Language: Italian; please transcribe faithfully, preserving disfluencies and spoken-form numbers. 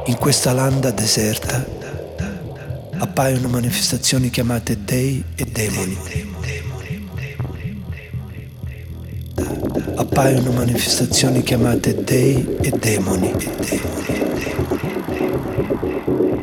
In questa landa deserta appaiono manifestazioni chiamate dei e demoni. Appaiono manifestazioni chiamate dei e demoni.